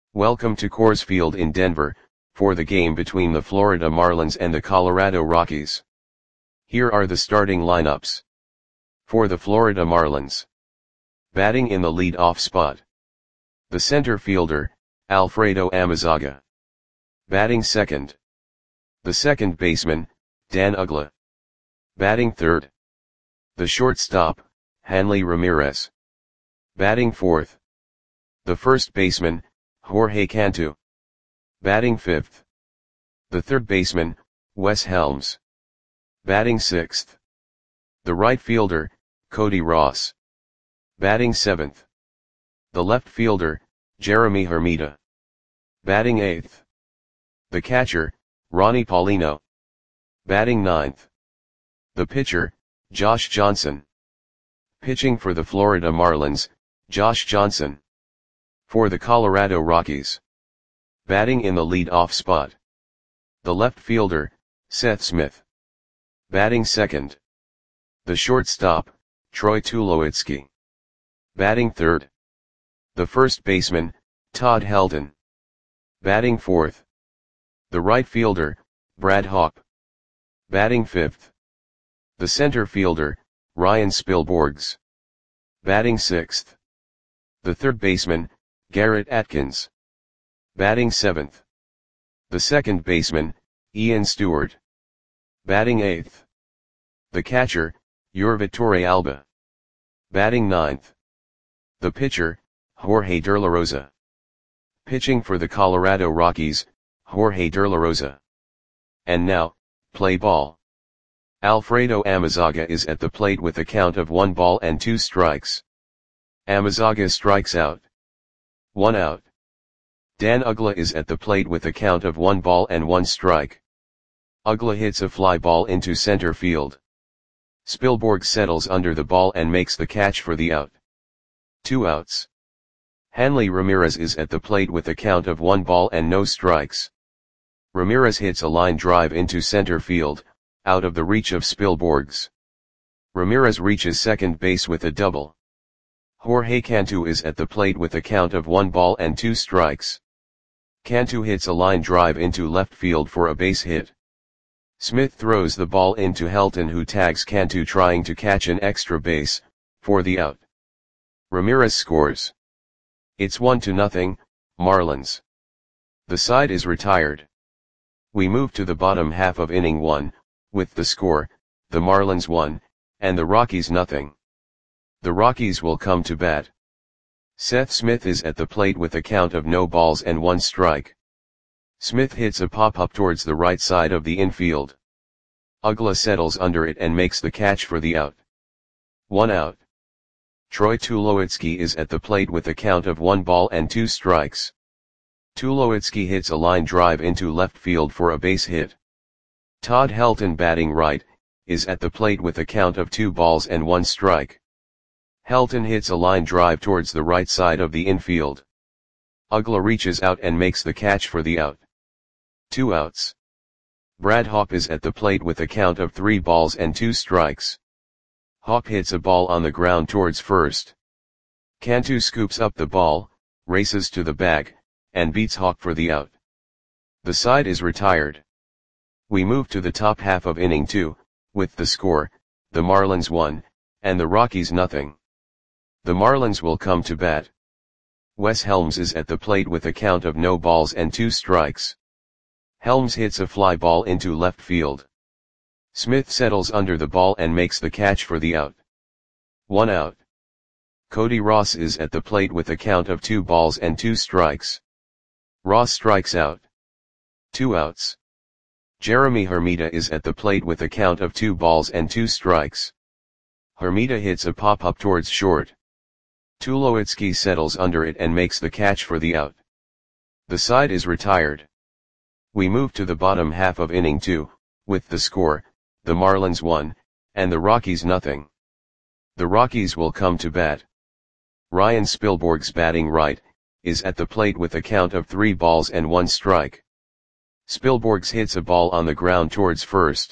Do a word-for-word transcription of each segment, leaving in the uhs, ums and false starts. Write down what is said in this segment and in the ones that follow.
Welcome to Coors Field in Denver, for the game between the Florida Marlins and the Colorado Rockies. Here are the starting lineups. For the Florida Marlins. Batting in the lead-off spot. The center fielder, Alfredo Amezaga. Batting second. The second baseman, Dan Uggla. Batting third. The shortstop, Hanley Ramirez. Batting fourth. The first baseman, Jorge Cantu. Batting fifth. The third baseman, Wes Helms. Batting sixth. The right fielder, Cody Ross. Batting seventh. The left fielder, Jeremy Hermida. Batting eighth. The catcher, Ronnie Paulino. Batting ninth. The pitcher, Josh Johnson. Pitching for the Florida Marlins, Josh Johnson. For the Colorado Rockies. Batting in the lead-off spot. The left fielder, Seth Smith. Batting second. The shortstop, Troy Tulowitzki. Batting third. The first baseman, Todd Helton. Batting fourth. The right fielder, Brad Hawpe. Batting fifth. The center fielder, Ryan Spilborghs. Batting sixth. The third baseman, Garrett Atkins. Batting seventh. The second baseman, Ian Stewart. Batting eighth. The catcher, Yurvatore Alba. Batting ninth. The pitcher, Jorge De La Rosa. Pitching for the Colorado Rockies, Jorge De La Rosa. And now, play ball. Alfredo Amezaga is at the plate with a count of one ball and two strikes. Amezaga strikes out. One out. Dan Uggla is at the plate with a count of one ball and one strike. Uggla hits a fly ball into center field. Spilborghs settles under the ball and makes the catch for the out. Two outs. Hanley Ramirez is at the plate with a count of one ball and no strikes. Ramirez hits a line drive into center field, out of the reach of Spilborghs. Ramirez reaches second base with a double. Jorge Cantu is at the plate with a count of one ball and two strikes. Cantu hits a line drive into left field for a base hit. Smith throws the ball into Helton, who tags Cantu trying to catch an extra base, for the out. Ramirez scores. It's one to nothing, Marlins. The side is retired. We move to the bottom half of inning one, with the score, the Marlins one, and the Rockies nothing. The Rockies will come to bat. Seth Smith is at the plate with a count of no balls and one strike. Smith hits a pop-up towards the right side of the infield. Uggla settles under it and makes the catch for the out. One out. Troy Tulowitzki is at the plate with a count of one ball and two strikes. Tulowitzki hits a line drive into left field for a base hit. Todd Helton, batting right, is at the plate with a count of two balls and one strike. Helton hits a line drive towards the right side of the infield. Uggla reaches out and makes the catch for the out. Two outs. Brad Hawpe is at the plate with a count of three balls and two strikes. Hawpe hits a ball on the ground towards first. Cantu scoops up the ball, races to the bag, and beats Hawpe for the out. The side is retired. We move to the top half of inning two, with the score, the Marlins one, and the Rockies nothing. The Marlins will come to bat. Wes Helms is at the plate with a count of no balls and two strikes. Helms hits a fly ball into left field. Smith settles under the ball and makes the catch for the out. One out. Cody Ross is at the plate with a count of two balls and two strikes. Ross strikes out. Two outs. Jeremy Hermida is at the plate with a count of two balls and two strikes. Hermida hits a pop-up towards short. Tulowitzki settles under it and makes the catch for the out. The side is retired. We move to the bottom half of inning two, with the score, the Marlins one, and the Rockies nothing. The Rockies will come to bat. Ryan Spilborghs, batting right, is at the plate with a count of three balls and one strike. Spilborghs hits a ball on the ground towards first.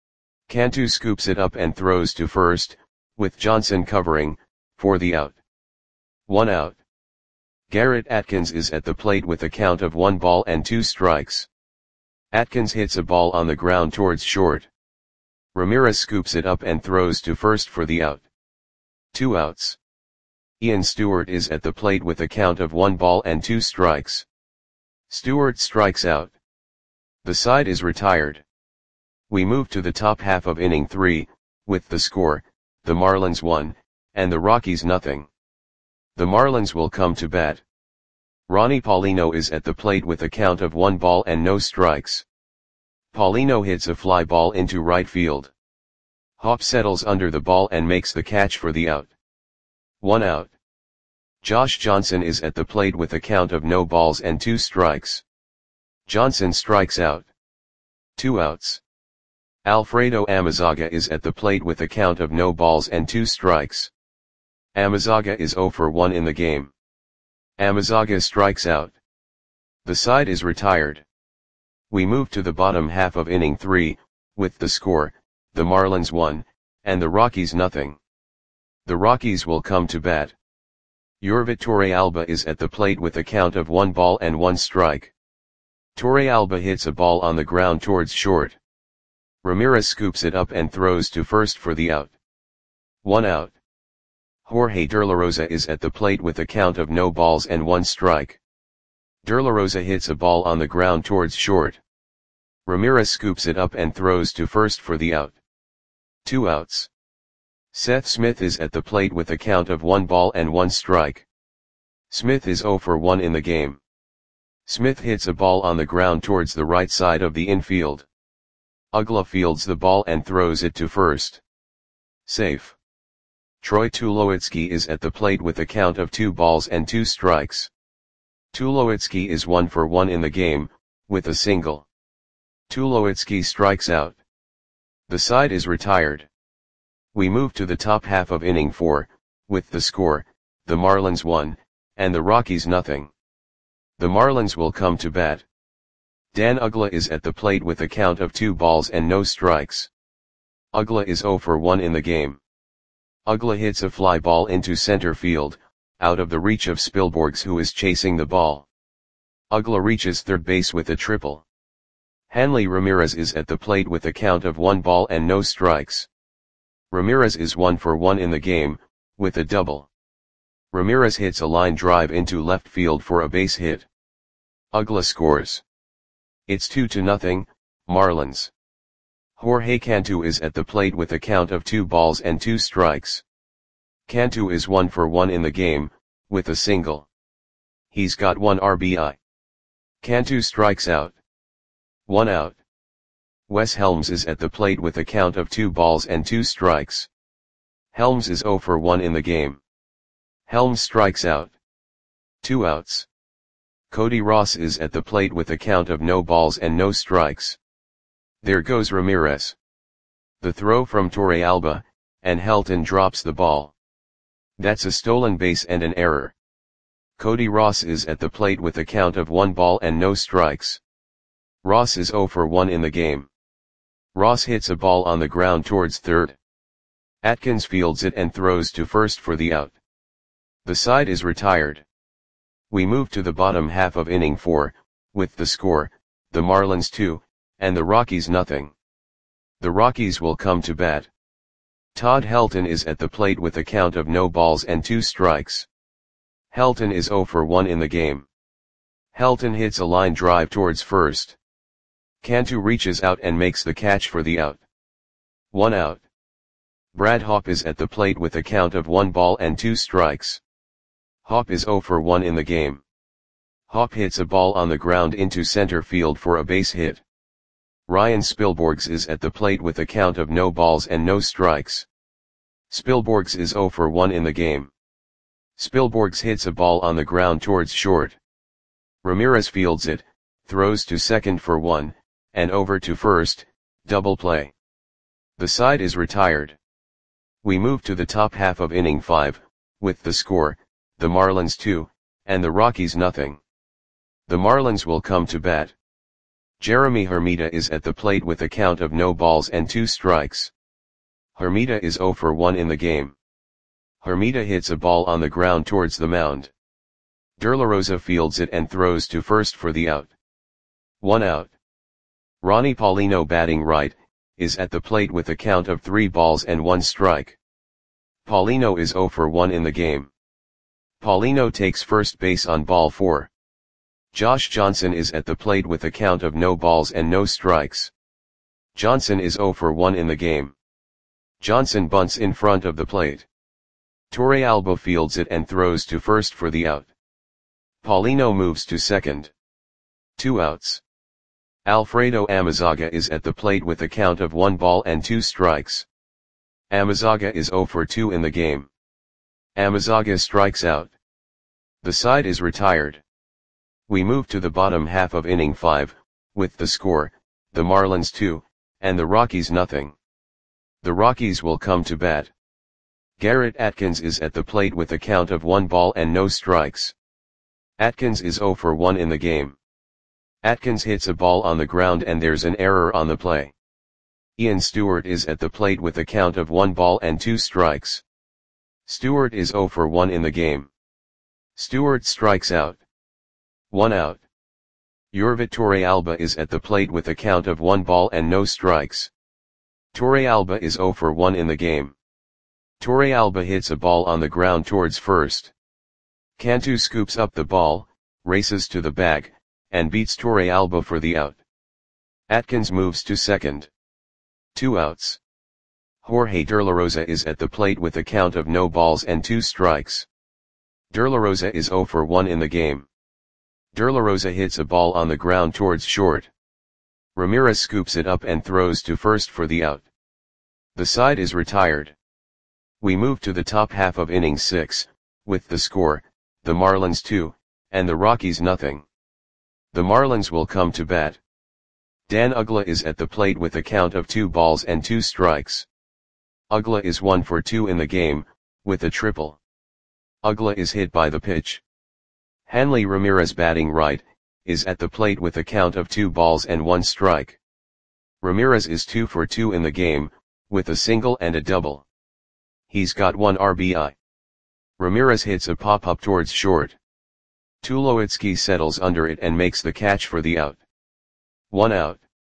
Cantu scoops it up and throws to first, with Johnson covering, for the out. One out. Garrett Atkins is at the plate with a count of one ball and two strikes. Atkins hits a ball on the ground towards short. Ramirez scoops it up and throws to first for the out. Two outs. Ian Stewart is at the plate with a count of one ball and two strikes. Stewart strikes out. The side is retired. We move to the top half of inning three, with the score, the Marlins one, and the Rockies nothing. The Marlins will come to bat. Ronnie Paulino is at the plate with a count of one ball and no strikes. Paulino hits a fly ball into right field. Hop settles under the ball and makes the catch for the out. One out. Josh Johnson is at the plate with a count of no balls and two strikes. Johnson strikes out. Two outs. Alfredo Amezaga is at the plate with a count of no balls and two strikes. Amezaga is zero for one in the game. Amezaga strikes out. The side is retired. We move to the bottom half of inning three, with the score, the Marlins one, and the Rockies nothing. The Rockies will come to bat. Yorvit Torrealba is at the plate with a count of one ball and one strike. Torrealba hits a ball on the ground towards short. Ramirez scoops it up and throws to first for the out. One out. Jorge Derlarosa is at the plate with a count of no balls and one strike. Derlarosa hits a ball on the ground towards short. Ramirez scoops it up and throws to first for the out. Two outs. Seth Smith is at the plate with a count of one ball and one strike. Smith is zero for one in the game. Smith hits a ball on the ground towards the right side of the infield. Uggla fields the ball and throws it to first. Safe. Troy Tulowitzki is at the plate with a count of two balls and two strikes. Tulowitzki is one for one in the game, with a single. Tulowitzki strikes out. The side is retired. We move to the top half of inning four, with the score, the Marlins one, and the Rockies nothing. The Marlins will come to bat. Dan Uggla is at the plate with a count of two balls and no strikes. Uggla is zero for one in the game. Uggla hits a fly ball into center field, out of the reach of Spilborghs, who is chasing the ball. Uggla reaches third base with a triple. Hanley Ramirez is at the plate with a count of one ball and no strikes. Ramirez is one for one in the game, with a double. Ramirez hits a line drive into left field for a base hit. Uggla scores. It's two to nothing, Marlins. Jorge Cantu is at the plate with a count of two balls and two strikes. Cantu is one for one in the game, with a single. He's got one R B I. Cantu strikes out. One out. Wes Helms is at the plate with a count of two balls and two strikes. Helms is zero for one in the game. Helms strikes out. Two outs. Cody Ross is at the plate with a count of no balls and no strikes. There goes Ramirez. The throw from Torrealba, and Helton drops the ball. That's a stolen base and an error. Cody Ross is at the plate with a count of one ball and no strikes. Ross is zero for one in the game. Ross hits a ball on the ground towards third. Atkins fields it and throws to first for the out. The side is retired. We move to the bottom half of inning four, with the score, the Marlins two, and the Rockies nothing. The Rockies will come to bat. Todd Helton is at the plate with a count of no balls and two strikes. Helton is zero for one in the game. Helton hits a line drive towards first. Cantu reaches out and makes the catch for the out. One out. Brad Hawpe is at the plate with a count of one ball and two strikes. Hawpe is zero for one in the game. Hawpe hits a ball on the ground into center field for a base hit. Ryan Spilborghs is at the plate with a count of no balls and no strikes. Spilborghs is zero for one in the game. Spilborghs hits a ball on the ground towards short. Ramirez fields it, throws to second for one, and over to first, double play. The side is retired. We move to the top half of inning five, with the score, the Marlins two, and the Rockies nothing. The Marlins will come to bat. Jeremy Hermida is at the plate with a count of no balls and two strikes. Hermida is zero for one in the game. Hermida hits a ball on the ground towards the mound. De La Rosa fields it and throws to first for the out. One out. Ronnie Paulino, batting right, is at the plate with a count of three balls and one strike. Paulino is zero for one in the game. Paulino takes first base on ball four. Josh Johnson is at the plate with a count of no balls and no strikes. Johnson is zero for one in the game. Johnson bunts in front of the plate. Torrealba fields it and throws to first for the out. Paulino moves to second. Two outs. Alfredo Amezaga is at the plate with a count of one ball and two strikes. Amezaga is zero for two in the game. Amezaga strikes out. The side is retired. We move to the bottom half of inning five, with the score, the Marlins two, and the Rockies nothing. The Rockies will come to bat. Garrett Atkins is at the plate with a count of one ball and no strikes. Atkins is zero for one in the game. Atkins hits a ball on the ground and there's an error on the play. Ian Stewart is at the plate with a count of one ball and two strikes. Stewart is zero for one in the game. Stewart strikes out. One out. Yorvit Torrealba is at the plate with a count of one ball and no strikes. Torrealba is zero for one in the game. Torrealba hits a ball on the ground towards first. Cantu scoops up the ball, races to the bag, and beats Torrealba for the out. Atkins moves to second. Two outs. Jorge De La Rosa is at the plate with a count of no balls and two strikes. De La Rosa is zero for one in the game. De La Rosa hits a ball on the ground towards short. Ramirez scoops it up and throws to first for the out. The side is retired. We move to the top half of inning six, with the score, the Marlins two, and the Rockies nothing. The Marlins will come to bat. Dan Uggla is at the plate with a count of two balls and two strikes. Uggla is one for two in the game, with a triple. Uggla is hit by the pitch. Hanley Ramirez, batting right, is at the plate with a count of two balls and one strike. Ramirez is two for two in the game, with a single and a double. He's got one R B I. Ramirez hits a pop-up towards short. Tulowitzki settles under it and makes the catch for the out. One out.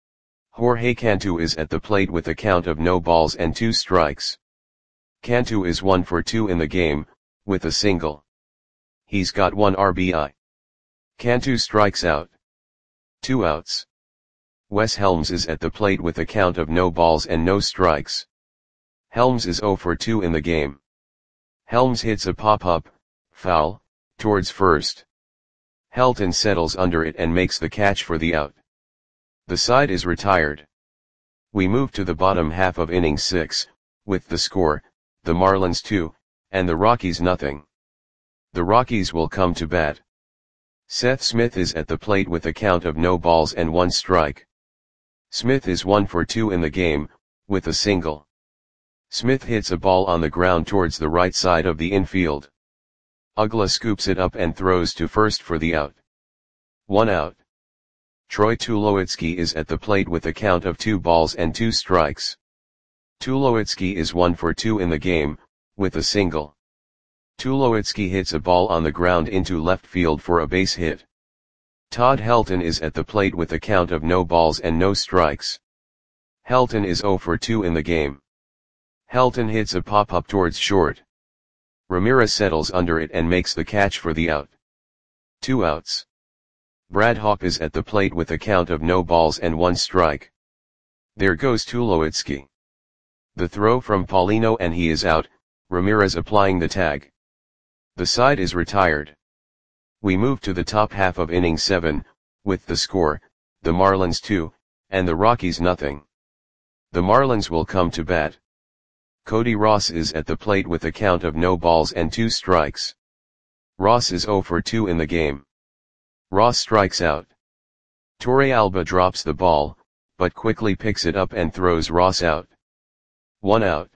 Jorge Cantu is at the plate with a count of no balls and two strikes. Cantu is one for two in the game, with a single. He's got one R B I. Cantu strikes out. Two outs. Wes Helms is at the plate with a count of no balls and no strikes. Helms is zero for two in the game. Helms hits a pop-up, foul, towards first. Helton settles under it and makes the catch for the out. The side is retired. We move to the bottom half of inning six, with the score, the Marlins two, and the Rockies nothing. The Rockies will come to bat. Seth Smith is at the plate with a count of no balls and one strike. Smith is one for two in the game, with a single. Smith hits a ball on the ground towards the right side of the infield. Uggla scoops it up and throws to first for the out. One out. Troy Tulowitzki is at the plate with a count of two balls and two strikes. Tulowitzki is one for two in the game, with a single. Tulowitzki hits a ball on the ground into left field for a base hit. Todd Helton is at the plate with a count of no balls and no strikes. Helton is zero for two in the game. Helton hits a pop-up towards short. Ramirez settles under it and makes the catch for the out. Two outs. Brad Hawk is at the plate with a count of no balls and one strike. There goes Tulowitzki. The throw from Paulino and he is out, Ramirez applying the tag. The side is retired. We move to the top half of inning seven, with the score, the Marlins two, and the Rockies nothing. The Marlins will come to bat. Cody Ross is at the plate with a count of no balls and two strikes. Ross is zero for two in the game. Ross strikes out. Torrealba drops the ball, but quickly picks it up and throws Ross out. One out.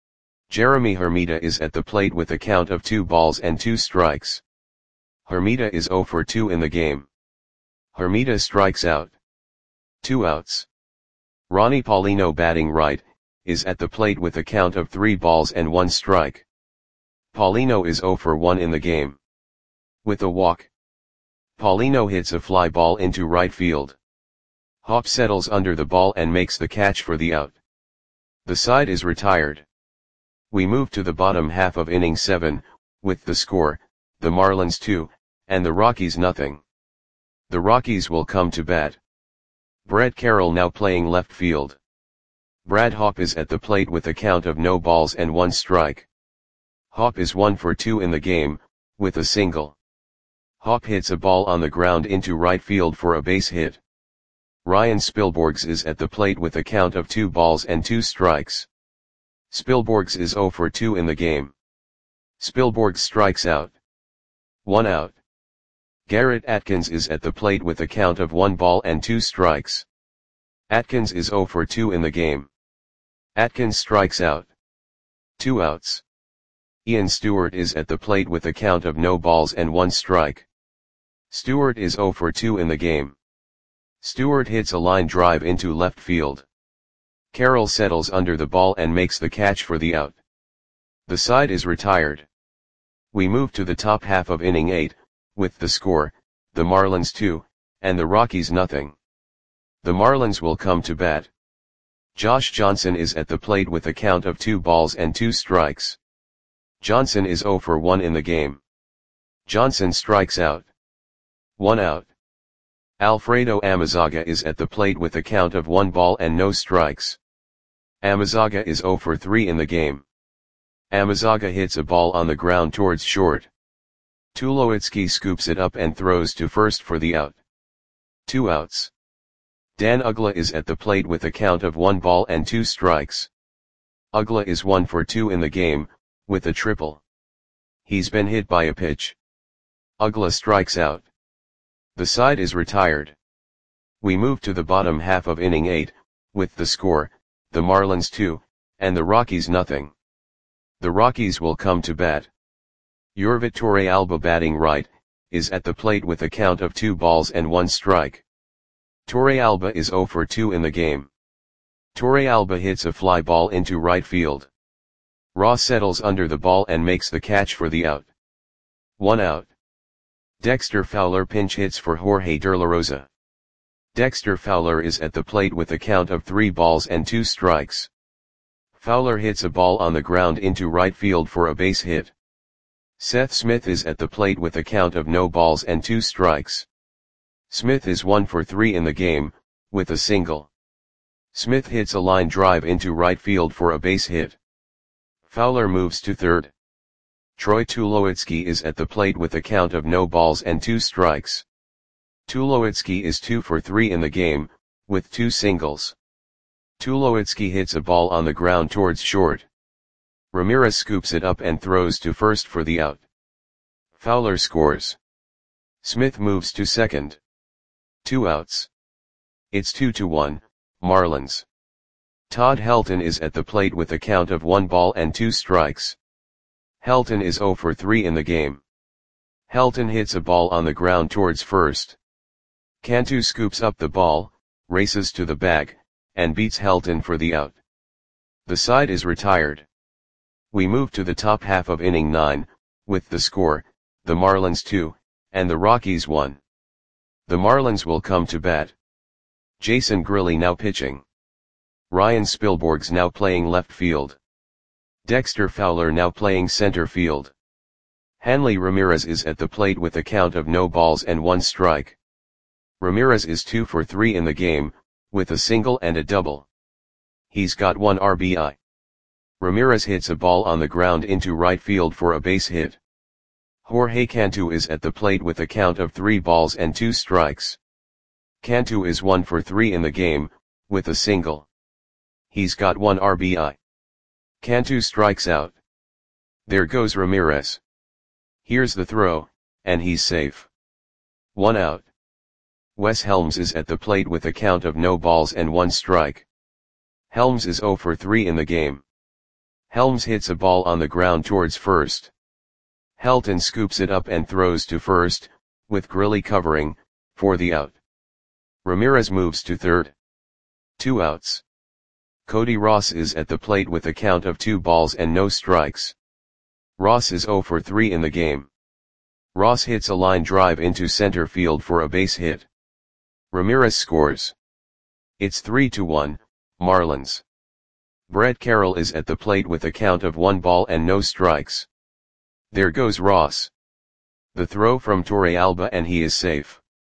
Jeremy Hermida is at the plate with a count of two balls and two strikes. Hermida is zero for two in the game. Hermida strikes out. Two outs. Ronnie Paulino, batting right, is at the plate with a count of three balls and one strike. Paulino is zero for one in the game. With a walk, Paulino hits a fly ball into right field. Hop settles under the ball and makes the catch for the out. The side is retired. We move to the bottom half of inning seven, with the score, the Marlins two, and the Rockies nothing. The Rockies will come to bat. Brett Carroll now playing left field. Brad Hop is at the plate with a count of no balls and one strike. Hop is one for two in the game, with a single. Hop hits a ball on the ground into right field for a base hit. Ryan Spilborghs is at the plate with a count of two balls and two strikes. Spilborghs is zero for two in the game. Spilborghs strikes out. One out. Garrett Atkins is at the plate with a count of one ball and two strikes. Atkins is zero for two in the game. Atkins strikes out. Two outs. Ian Stewart is at the plate with a count of no balls and one strike. Stewart is zero for two in the game. Stewart hits a line drive into left field. Carroll settles under the ball and makes the catch for the out. The side is retired. We move to the top half of inning eight, with the score, the Marlins two, and the Rockies nothing. The Marlins will come to bat. Josh Johnson is at the plate with a count of two balls and two strikes. Johnson is zero for one in the game. Johnson strikes out. One out. Alfredo Amezaga is at the plate with a count of one ball and no strikes. Amezaga is zero for three in the game. Amezaga hits a ball on the ground towards short. Tulowitzki scoops it up and throws to first for the out. Two outs. Dan Uggla is at the plate with a count of one ball and two strikes. Uggla is one for two in the game, with a triple. He's been hit by a pitch. Uggla strikes out. The side is retired. We move to the bottom half of inning eight, with the score, the Marlins two, and the Rockies nothing. The Rockies will come to bat. Yorvit Torrealba batting right, is at the plate with a count of two balls and one strike. Torrealba is zero for two in the game. Torrealba hits a fly ball into right field. Ross settles under the ball and makes the catch for the out. One out. Dexter Fowler pinch hits for Jorge De La Rosa. Dexter Fowler is at the plate with a count of three balls and two strikes. Fowler hits a ball on the ground into right field for a base hit. Seth Smith is at the plate with a count of no balls and two strikes. Smith is one for three in the game, with a single. Smith hits a line drive into right field for a base hit. Fowler moves to third. Troy Tulowitzki is at the plate with a count of no balls and two strikes. Tulowitzki is two for three in the game, with two singles. Tulowitzki hits a ball on the ground towards short. Ramirez scoops it up and throws to first for the out. Fowler scores. Smith moves to second. Two outs. It's two to one, Marlins. Todd Helton is at the plate with a count of one ball and two strikes. Helton is zero for three in the game. Helton hits a ball on the ground towards first. Cantu scoops up the ball, races to the bag, and beats Helton for the out. The side is retired. We move to the top half of inning nine, with the score, the Marlins two, and the Rockies one. The Marlins will come to bat. Jason Grilli now pitching. Ryan Spilborghs now playing left field. Dexter Fowler now playing center field. Hanley Ramirez is at the plate with a count of no balls and one strike. Ramirez is two for three in the game, with a single and a double. He's got one R B I. Ramirez hits a ball on the ground into right field for a base hit. Jorge Cantu is at the plate with a count of three balls and two strikes. Cantu is one for three in the game, with a single. He's got one R B I. Cantu strikes out. There goes Ramirez. Here's the throw, and he's safe. One out. Wes Helms is at the plate with a count of no balls and one strike. Helms is zero for three in the game. Helms hits a ball on the ground towards first. Helton scoops it up and throws to first, with Grilli covering, for the out. Ramirez moves to third. Two outs. Cody Ross is at the plate with a count of two balls and no strikes. Ross is zero for three in the game. Ross hits a line drive into center field for a base hit. Ramirez scores. It's three to one, Marlins. Brett Carroll is at the plate with a count of one ball and no strikes. There goes Ross. The throw from Torrealba and he is safe.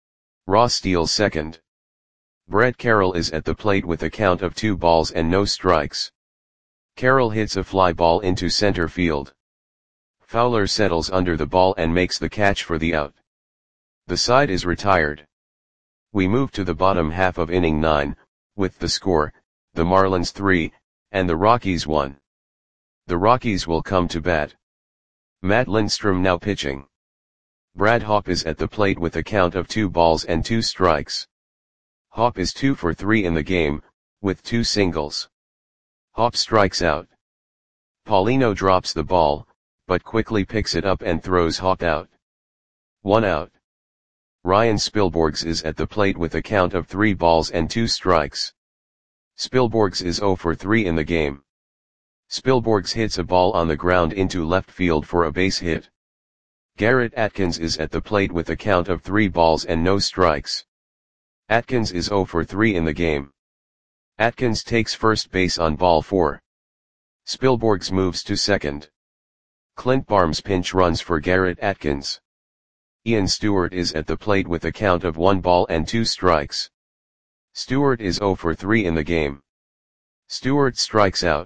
Ross steals second. Brett Carroll is at the plate with a count of two balls and no strikes. Carroll hits a fly ball into center field. Fowler settles under the ball and makes the catch for the out. The side is retired. We move to the bottom half of inning nine, with the score, the Marlins three, and the Rockies one. The Rockies will come to bat. Matt Lindstrom now pitching. Brad Hawpe is at the plate with a count of two balls and two strikes. Hawpe is two for three in the game, with two singles. Hawpe strikes out. Paulino drops the ball, but quickly picks it up and throws Hawpe out. One out. Ryan Spilborghs is at the plate with a count of three balls and two strikes. Spilborghs is zero for three in the game. Spilborghs hits a ball on the ground into left field for a base hit. Garrett Atkins is at the plate with a count of three balls and no strikes. Atkins is zero for three in the game. Atkins takes first base on ball four. Spilborghs moves to second. Clint Barnes pinch runs for Garrett Atkins. Ian Stewart is at the plate with a count of one ball and two strikes. Stewart is zero for three in the game. Stewart strikes out.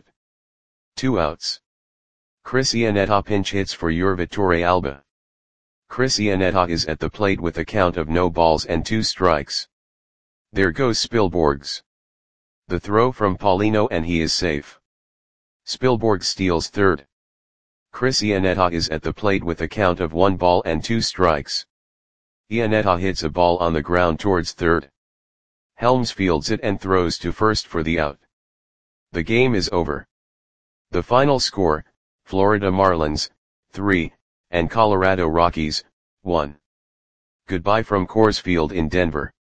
Two outs. Chris Iannetta pinch hits for Yervit Torrealba. Chris Iannetta is at the plate with a count of no balls and two strikes. There goes Spilborghs. The throw from Paulino and he is safe. Spilborghs steals third. Chris Iannetta is at the plate with a count of one ball and two strikes. Iannetta hits a ball on the ground towards third. Helms fields it and throws to first for the out. The game is over. The final score, Florida Marlins, three, and Colorado Rockies, one. Goodbye from Coors Field in Denver.